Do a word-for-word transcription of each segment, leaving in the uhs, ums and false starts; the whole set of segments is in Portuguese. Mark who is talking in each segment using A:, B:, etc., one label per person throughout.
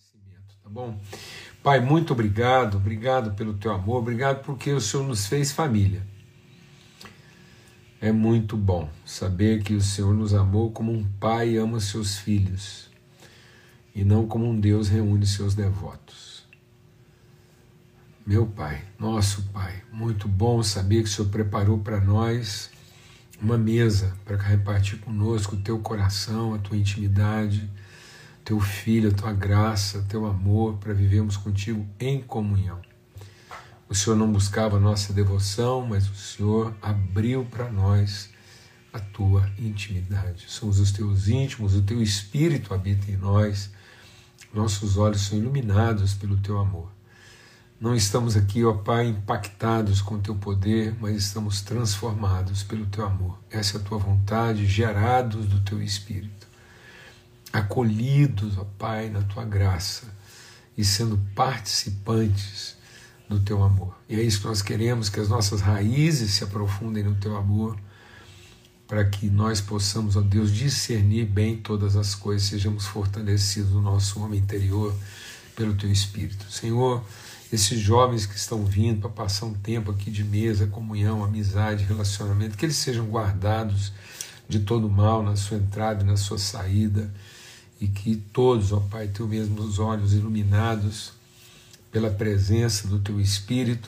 A: conhecimento, tá bom? Pai, muito obrigado, obrigado pelo teu amor, obrigado porque o Senhor nos fez família. É muito bom saber que o Senhor nos amou como um pai ama seus filhos e não como um Deus reúne seus devotos. Meu Pai, nosso Pai, muito bom saber que o Senhor preparou para nós uma mesa para repartir conosco o teu coração, a tua intimidade, teu filho, a tua graça, teu amor, para vivermos contigo em comunhão. O Senhor não buscava a nossa devoção, mas o Senhor abriu para nós a tua intimidade. Somos os teus íntimos, o teu Espírito habita em nós, nossos olhos são iluminados pelo teu amor. Não estamos aqui, ó Pai, impactados com o teu poder, mas estamos transformados pelo teu amor. Essa é a tua vontade, gerados do teu Espírito, acolhidos, ó Pai, na tua graça e sendo participantes do teu amor. E é isso que nós queremos, que as nossas raízes se aprofundem no teu amor, para que nós possamos, ó Deus, discernir bem todas as coisas, sejamos fortalecidos no nosso homem interior pelo teu Espírito. Senhor, esses jovens que estão vindo para passar um tempo aqui de mesa, comunhão, amizade, relacionamento, que eles sejam guardados de todo mal na sua entrada e na sua saída, e que todos, ó Pai, tenham mesmo os olhos iluminados pela presença do teu Espírito,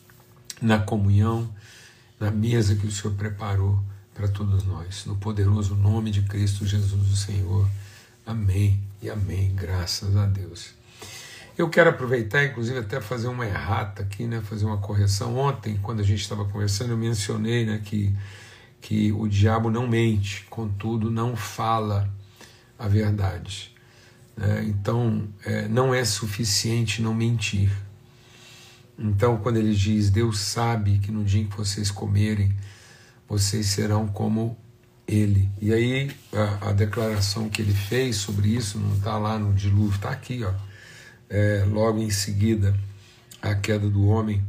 A: na comunhão, na mesa que o Senhor preparou para todos nós. No poderoso nome de Cristo Jesus, o Senhor. Amém e amém. Graças a Deus. Eu quero aproveitar, inclusive, até fazer uma errata aqui, né, fazer uma correção. Ontem, quando a gente estava conversando, eu mencionei, né, que, que o diabo não mente, contudo, não fala a verdade. Né? Então, é, não é suficiente não mentir. Então, quando ele diz, Deus sabe que no dia em que vocês comerem, vocês serão como ele. E aí, a, a declaração que ele fez sobre isso, não está lá no dilúvio, está aqui, ó. É, logo em seguida, a queda do homem,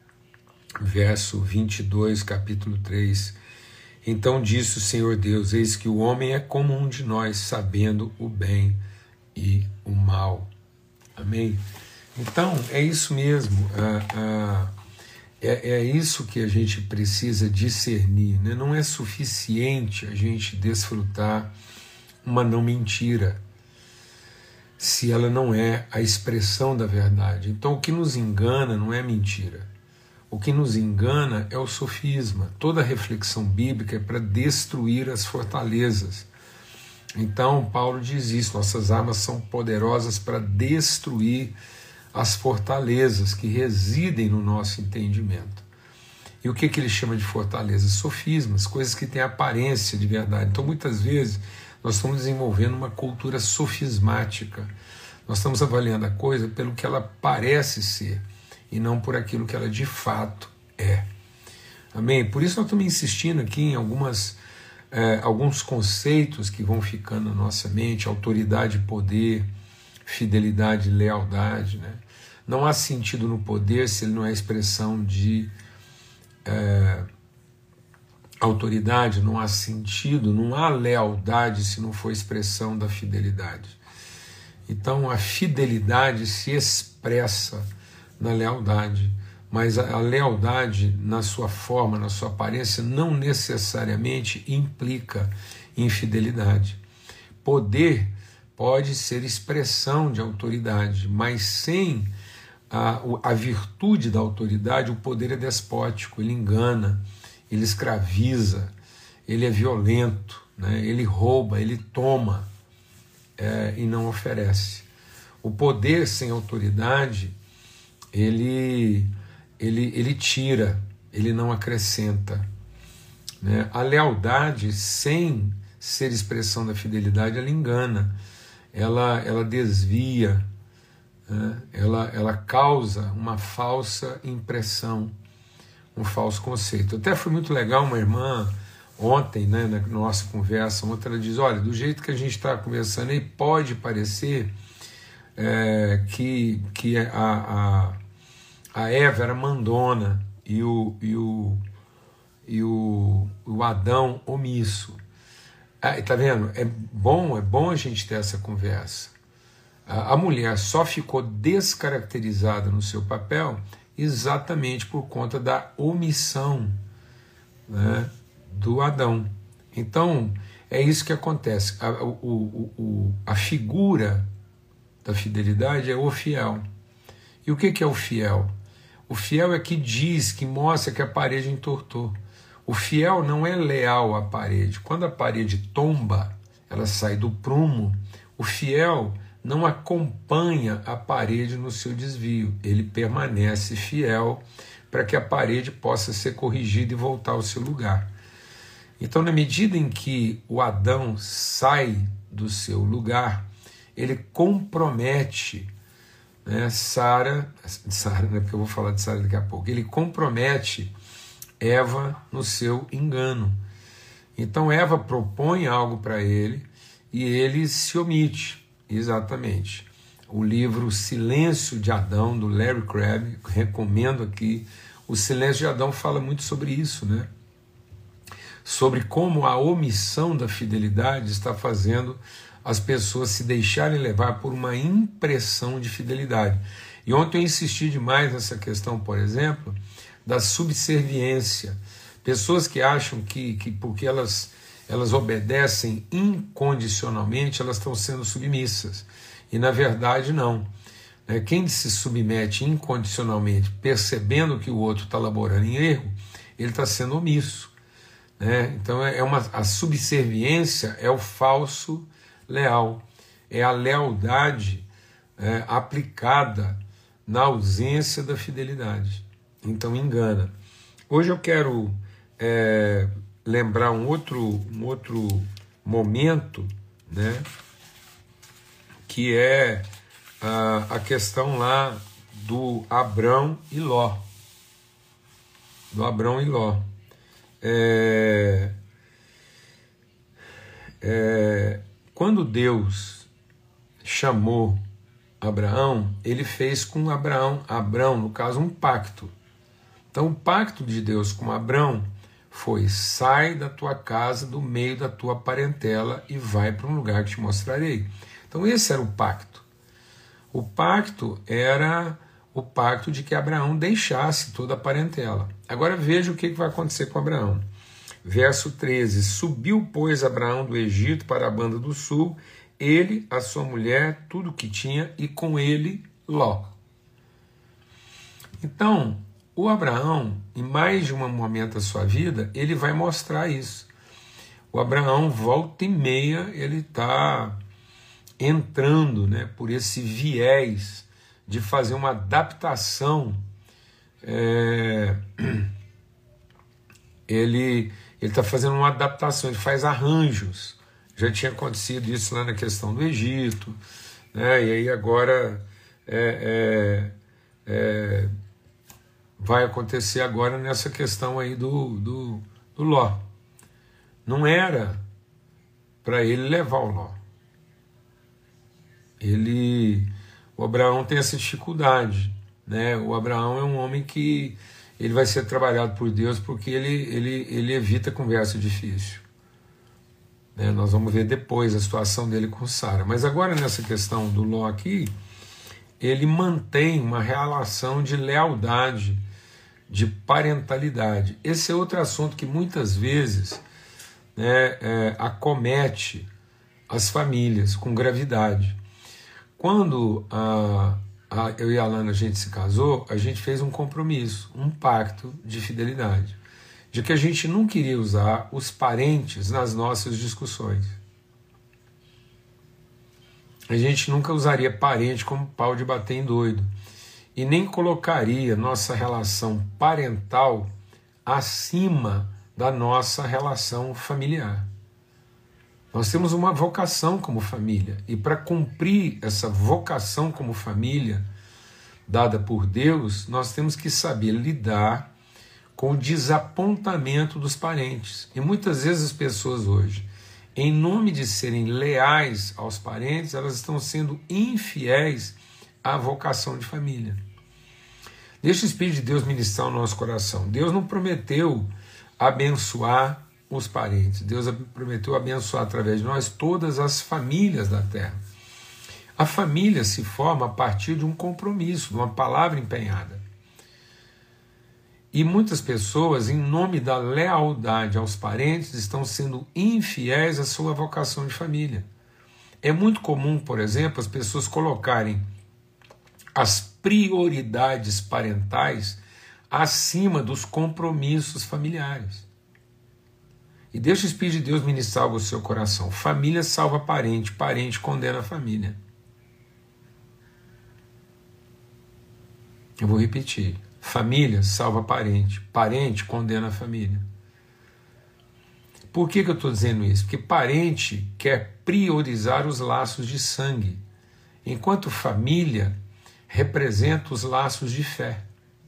A: verso vinte e dois, capítulo três. Então disse o Senhor Deus, eis que o homem é como um de nós, sabendo o bem e o mal. Amém? Então, é isso mesmo, ah, ah, é, é isso que a gente precisa discernir, né? Não é suficiente a gente desfrutar uma não mentira, se ela não é a expressão da verdade. Então o que nos engana não é mentira. O que nos engana é o sofisma. Toda reflexão bíblica é para destruir as fortalezas. Então Paulo diz isso, nossas armas são poderosas para destruir as fortalezas que residem no nosso entendimento. E o que, que ele chama de fortalezas? Sofismas, coisas que têm aparência de verdade. Então muitas vezes nós estamos desenvolvendo uma cultura sofismática. Nós estamos avaliando a coisa pelo que ela parece ser e não por aquilo que ela de fato é. Amém? Por isso nós estamos insistindo aqui em algumas, é, alguns conceitos que vão ficando na nossa mente: autoridade e poder, fidelidade e lealdade. Né? Não há sentido no poder se ele não é expressão de É, autoridade, não há sentido, não há lealdade se não for expressão da fidelidade. Então a fidelidade se expressa na lealdade, mas a, a lealdade na sua forma, na sua aparência, não necessariamente implica infidelidade. Poder pode ser expressão de autoridade, mas sem a, a virtude da autoridade, o poder é despótico, ele engana, ele escraviza, ele é violento, né? Ele rouba, ele toma é, e não oferece. O poder sem autoridade, ele, ele, ele tira, ele não acrescenta. Né? A lealdade, sem ser expressão da fidelidade, ela engana, ela, ela desvia, né? ela, ela causa uma falsa impressão, um falso conceito. Até foi muito legal, uma irmã ontem, né, na nossa conversa, ontem ela diz, olha, do jeito que a gente está conversando aí, pode parecer é, que, que a, a, a Eva era mandona e o, e o, e o, o Adão omisso. Ah, tá vendo? É bom, é bom a gente ter essa conversa. A, a mulher só ficou descaracterizada no seu papel exatamente por conta da omissão, né, do Adão. Então, é isso que acontece. A, o, o, o, a figura da fidelidade é o fiel. E o que, que é o fiel? O fiel é que diz, que mostra que a parede entortou. O fiel não é leal à parede. Quando a parede tomba, ela sai do prumo, o fiel não acompanha a parede no seu desvio. Ele permanece fiel para que a parede possa ser corrigida e voltar ao seu lugar. Então, na medida em que o Adão sai do seu lugar, ele compromete, né, Sara, Sara, né, porque eu vou falar de Sara daqui a pouco, ele compromete Eva no seu engano. Então Eva propõe algo para ele e ele se omite, exatamente. O livro Silêncio de Adão, do Larry Crabb, recomendo aqui. O Silêncio de Adão fala muito sobre isso, né? Sobre como a omissão da fidelidade está fazendo as pessoas se deixarem levar por uma impressão de fidelidade. E ontem eu insisti demais nessa questão, por exemplo, da subserviência. Pessoas que acham que, que porque elas, elas obedecem incondicionalmente, elas estão sendo submissas. E na verdade não. Quem se submete incondicionalmente, percebendo que o outro está laborando em erro, ele está sendo omisso. Então é uma, a subserviência é o falso leal, é a lealdade é, aplicada na ausência da fidelidade. Então engana. Hoje eu quero é, lembrar um outro, um outro momento, né, que é a, a questão lá do Abrão e Ló. Do Abrão e Ló. É, é, quando Deus chamou Abraão, ele fez com Abraão, Abrão, no caso, um pacto. Então, o pacto de Deus com Abrão foi: sai da tua casa, do meio da tua parentela e vai para um lugar que te mostrarei. Então, esse era o pacto. O pacto era o pacto de que Abraão deixasse toda a parentela. Agora veja o que vai acontecer com Abraão. Verso treze: subiu, pois, Abraão do Egito para a banda do sul, ele, a sua mulher, tudo o que tinha, e com ele Ló. Então, o Abraão, em mais de um momento da sua vida, ele vai mostrar isso. O Abraão, volta e meia, ele está entrando, né, por esse viés de fazer uma adaptação. É, ele está fazendo uma adaptação, ele faz arranjos. Já tinha acontecido isso lá na questão do Egito, né, e aí agora é, é, é, vai acontecer agora nessa questão aí do, do, do Ló. Não era para ele levar o Ló. Ele, o Abraão tem essa dificuldade, né? O Abraão é um homem que ele vai ser trabalhado por Deus porque ele, ele, ele evita conversa difícil. Né? Nós vamos ver depois a situação dele com Sara. Mas agora nessa questão do Ló aqui, ele mantém uma relação de lealdade, de parentalidade. Esse é outro assunto que muitas vezes, né, é, acomete as famílias com gravidade. Quando a, a, eu e a Alana a gente se casou, a gente fez um compromisso, um pacto de fidelidade, de que a gente não queria usar os parentes nas nossas discussões. A gente nunca usaria parente como pau de bater em doido. E nem colocaria nossa relação parental acima da nossa relação familiar. Nós temos uma vocação como família, e para cumprir essa vocação como família dada por Deus, nós temos que saber lidar com o desapontamento dos parentes. E muitas vezes as pessoas hoje, em nome de serem leais aos parentes, elas estão sendo infiéis à vocação de família. Deixa o Espírito de Deus ministrar o nosso coração. Deus não prometeu abençoar os parentes. Deus prometeu abençoar através de nós todas as famílias da terra. A família se forma a partir de um compromisso, de uma palavra empenhada. E muitas pessoas, em nome da lealdade aos parentes, estão sendo infiéis à sua vocação de família. É muito comum, por exemplo, as pessoas colocarem as prioridades parentais acima dos compromissos familiares. E deixa o Espírito de Deus ministrar o seu coração. Família salva parente, parente condena a família. Eu vou repetir. Família salva parente, parente condena a família. Por que, que eu estou dizendo isso? Porque parente quer priorizar os laços de sangue, enquanto família representa os laços de fé.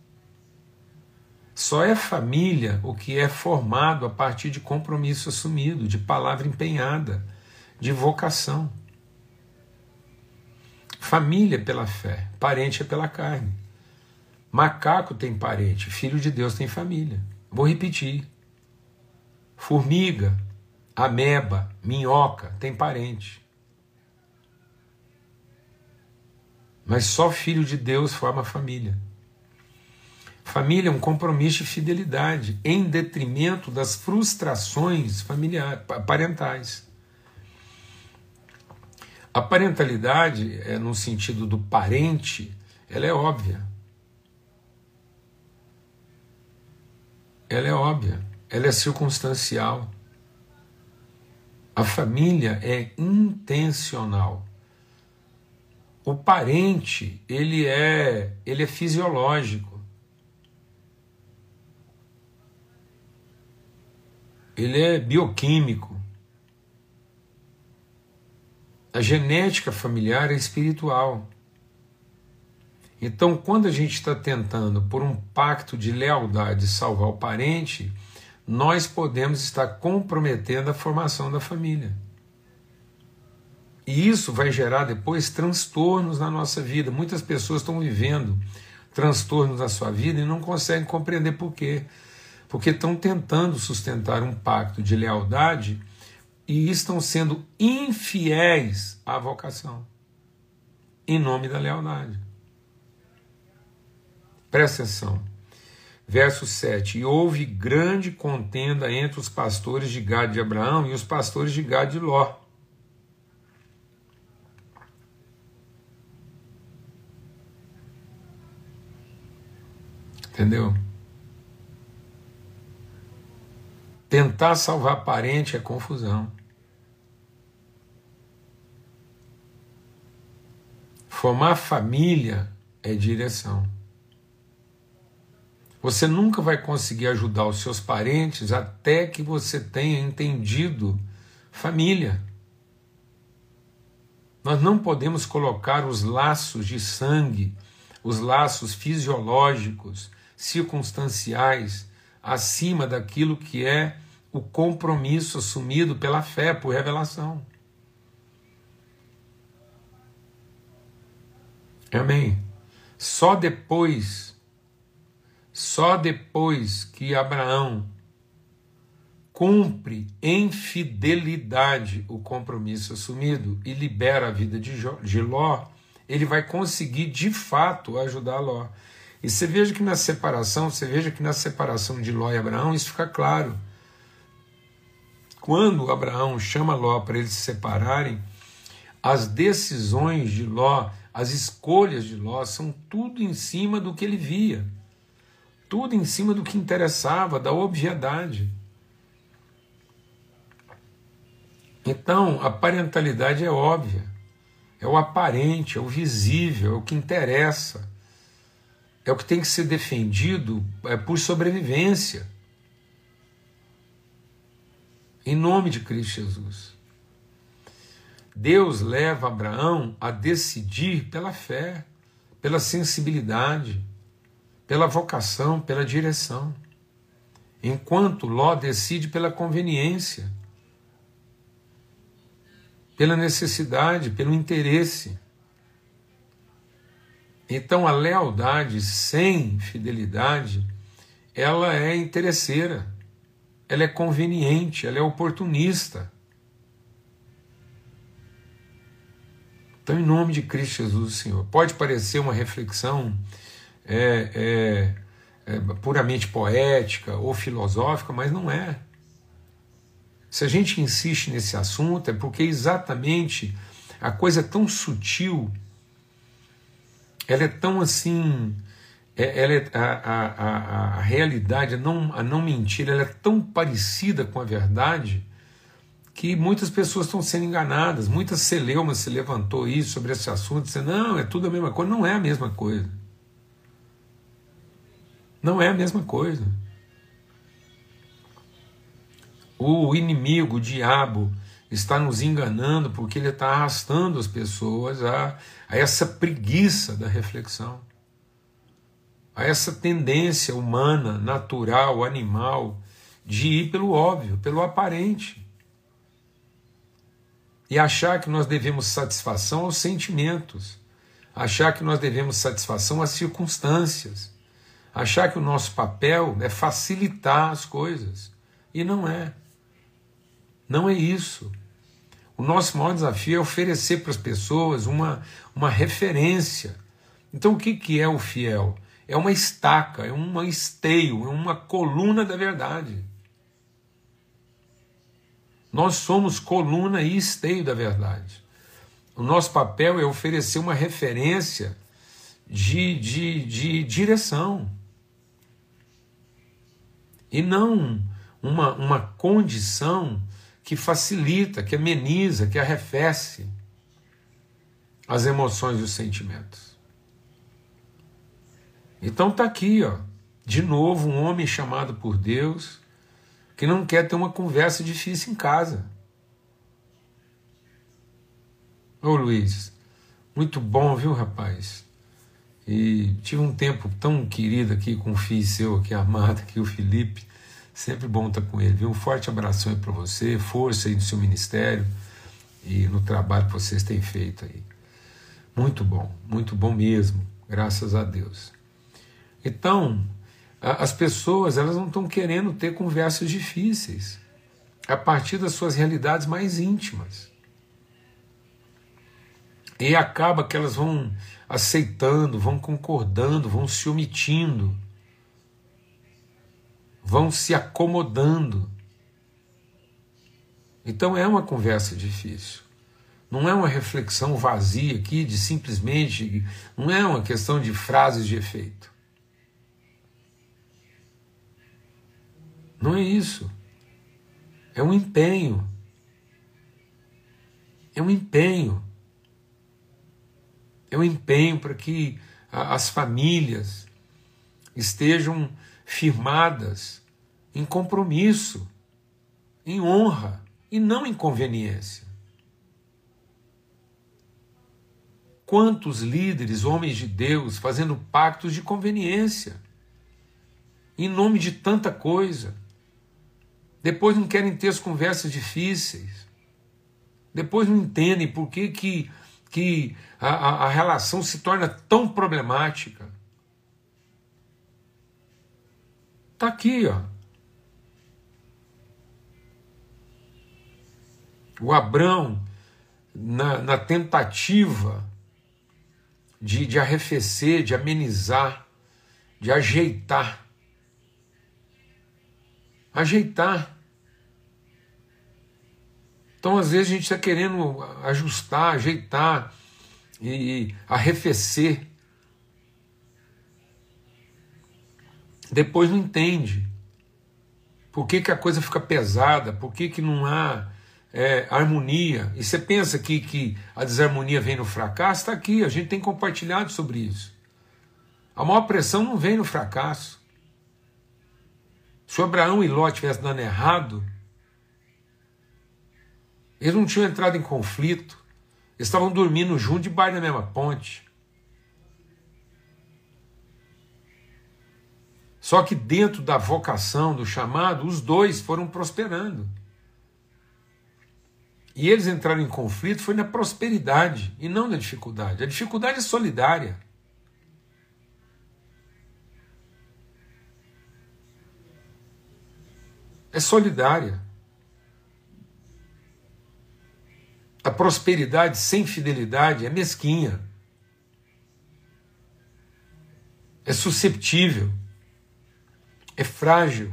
A: Só é família o que é formado a partir de compromisso assumido, de palavra empenhada, de vocação. Família é pela fé, parente é pela carne. Macaco tem parente, filho de Deus tem família. Vou repetir. Formiga, ameba, minhoca tem parente. Mas só filho de Deus forma família. Família é um compromisso de fidelidade em detrimento das frustrações familiares, parentais. A parentalidade, é, no sentido do parente, ela é óbvia. Ela é óbvia, ela é circunstancial. A família é intencional. O parente, ele é, ele é fisiológico. Ele é bioquímico. A genética familiar é espiritual. Então, quando a gente está tentando, por um pacto de lealdade, salvar o parente, nós podemos estar comprometendo a formação da família. E isso vai gerar depois transtornos na nossa vida. Muitas pessoas estão vivendo transtornos na sua vida e não conseguem compreender por quê. Porque estão tentando sustentar um pacto de lealdade e estão sendo infiéis à vocação, em nome da lealdade. Presta atenção. Verso sete. E houve grande contenda entre os pastores de Gade de Abraão e os pastores de Gade de Ló. Entendeu? Tentar salvar parente é confusão. Formar família é direção. Você nunca vai conseguir ajudar os seus parentes até que você tenha entendido família. Nós não podemos colocar os laços de sangue, os laços fisiológicos, circunstanciais, acima daquilo que é o compromisso assumido pela fé, por revelação. Amém? Só depois, só depois que Abraão cumpre em fidelidade o compromisso assumido e libera a vida de, Jo, de Ló, ele vai conseguir de fato ajudar Ló. E você veja que na separação, você veja que na separação de Ló e Abraão, isso fica claro. Quando Abraão chama Ló para eles se separarem, as decisões de Ló, as escolhas de Ló, são tudo em cima do que ele via. Tudo em cima do que interessava, da obviedade. Então, a parentalidade é óbvia. É o aparente, é o visível, é o que interessa. É o que tem que ser defendido é, por sobrevivência. Em nome de Cristo Jesus. Deus leva Abraão a decidir pela fé, pela sensibilidade, pela vocação, pela direção. Enquanto Ló decide pela conveniência, pela necessidade, pelo interesse. Então a lealdade sem fidelidade, ela é interesseira, ela é conveniente, ela é oportunista. Então, em nome de Cristo Jesus, Senhor, pode parecer uma reflexão é, é, é, puramente poética ou filosófica, mas não é. Se a gente insiste nesse assunto, é porque exatamente a coisa é tão sutil, ela é tão assim, é, ela é, a, a, a, a realidade, a não, a não mentira, ela é tão parecida com a verdade, que muitas pessoas estão sendo enganadas. Muitas celeumas se levantou isso sobre esse assunto, dizendo, não, é tudo a mesma coisa. Não é a mesma coisa. Não é a mesma coisa. O inimigo, o diabo, está nos enganando porque ele está arrastando as pessoas a, a essa preguiça da reflexão, a essa tendência humana, natural, animal, de ir pelo óbvio, pelo aparente. E achar que nós devemos satisfação aos sentimentos, achar que nós devemos satisfação às circunstâncias, achar que o nosso papel é facilitar as coisas. E não é. Não é isso. O nosso maior desafio é oferecer para as pessoas uma, uma referência. Então o que, que é o fiel? É uma estaca, é um esteio, é uma coluna da verdade. Nós somos coluna e esteio da verdade. O nosso papel é oferecer uma referência de, de, de direção. E não uma, uma condição que facilita, que ameniza, que arrefece as emoções e os sentimentos. Então está aqui, ó, de novo, um homem chamado por Deus, que não quer ter uma conversa difícil em casa. Ô Luiz, muito bom, viu, rapaz? E tive um tempo tão querido aqui com o filho seu aqui, amado, aqui, o Felipe. Sempre bom estar com ele, viu? Um forte abração aí para você, força aí no seu ministério e no trabalho que vocês têm feito aí. Muito bom, muito bom mesmo, graças a Deus. Então, as pessoas, elas não estão querendo ter conversas difíceis a partir das suas realidades mais íntimas. E acaba que elas vão aceitando, vão concordando, vão se omitindo, vão se acomodando. Então é uma conversa difícil. Não é uma reflexão vazia aqui de simplesmente, não é uma questão de frases de efeito. Não é isso. É um empenho. É um empenho. É um empenho para que as famílias estejam firmadas em compromisso, em honra e não em conveniência. Quantos líderes, homens de Deus, fazendo pactos de conveniência, em nome de tanta coisa. Depois não querem ter as conversas difíceis. Depois não entendem por que, que, que a, a, a relação se torna tão problemática. Está aqui, ó. O Abrão, na, na tentativa de, de arrefecer, de amenizar, de ajeitar. Ajeitar. Então, às vezes, a gente está querendo ajustar, ajeitar e arrefecer. Depois não entende por que, que a coisa fica pesada, por que, que não há é, harmonia. E você pensa que, que a desarmonia vem no fracasso? Está aqui, a gente tem compartilhado sobre isso. A maior pressão não vem no fracasso. Se Abraão e Ló estivessem dando errado, eles não tinham entrado em conflito, eles estavam dormindo juntos debaixo da mesma ponte. Só que dentro da vocação, do chamado, os dois foram prosperando. E eles entraram em conflito foi na prosperidade e não na dificuldade. A dificuldade é solidária. É solidária. A prosperidade sem fidelidade é mesquinha, é susceptível, é frágil.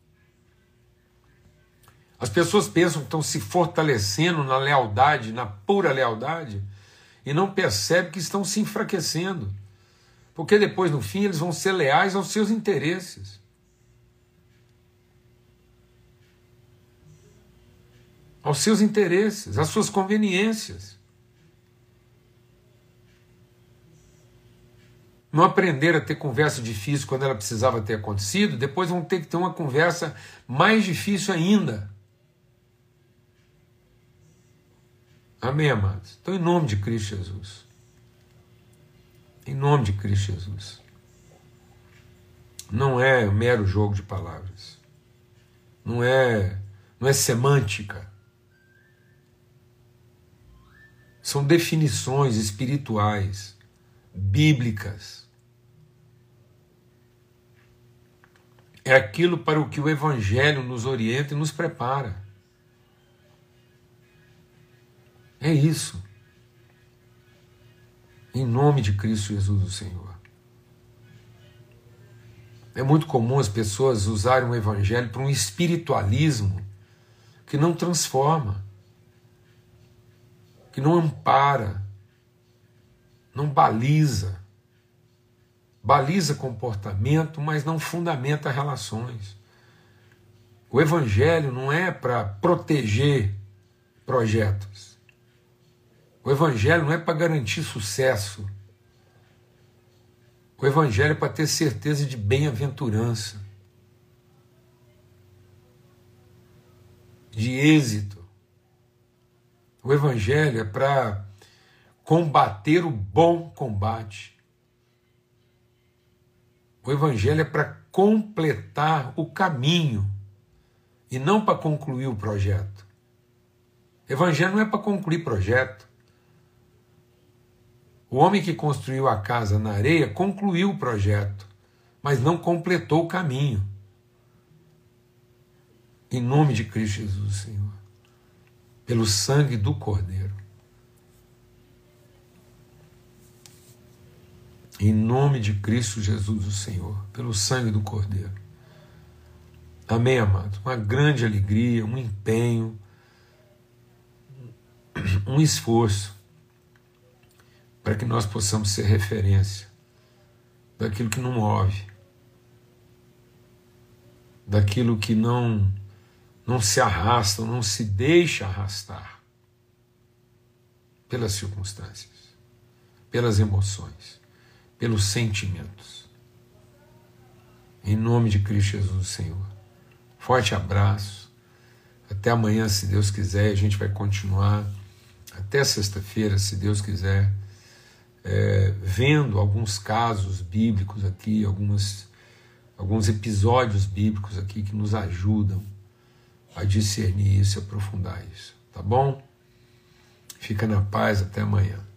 A: As pessoas pensam que estão se fortalecendo na lealdade, na pura lealdade, e não percebem que estão se enfraquecendo, porque depois, no fim, eles vão ser leais aos seus interesses. Aos seus interesses, às suas conveniências. Não aprenderam a ter conversa difícil quando ela precisava ter acontecido, depois vão ter que ter uma conversa mais difícil ainda. Amém, amados? Então, em nome de Cristo Jesus. Em nome de Cristo Jesus. Não é mero jogo de palavras. Não é, não é semântica. São definições espirituais, bíblicas. É aquilo para o que o Evangelho nos orienta e nos prepara. É isso. Em nome de Cristo Jesus, o Senhor. É muito comum as pessoas usarem o Evangelho para um espiritualismo que não transforma, que não ampara, não baliza. Baliza comportamento, mas não fundamenta relações. O Evangelho não é para proteger projetos. O Evangelho não é para garantir sucesso. O Evangelho é para ter certeza de bem-aventurança, de êxito. O Evangelho é para combater o bom combate. O Evangelho é para completar o caminho e não para concluir o projeto. O Evangelho não é para concluir projeto. O homem que construiu a casa na areia concluiu o projeto, mas não completou o caminho. Em nome de Cristo Jesus, Senhor. Pelo sangue do Cordeiro. Em nome de Cristo Jesus, o Senhor. Pelo sangue do Cordeiro. Amém, amado? Uma grande alegria, um empenho, um esforço para que nós possamos ser referência daquilo que não move, daquilo que não, não se arrasta, não se deixa arrastar pelas circunstâncias, pelas emoções, pelos sentimentos. Em nome de Cristo Jesus, Senhor. Forte abraço. Até amanhã, se Deus quiser. A gente vai continuar até sexta-feira, se Deus quiser, é, vendo alguns casos bíblicos aqui, algumas, alguns episódios bíblicos aqui que nos ajudam a discernir isso e aprofundar isso. Tá bom? Fica na paz. Até amanhã.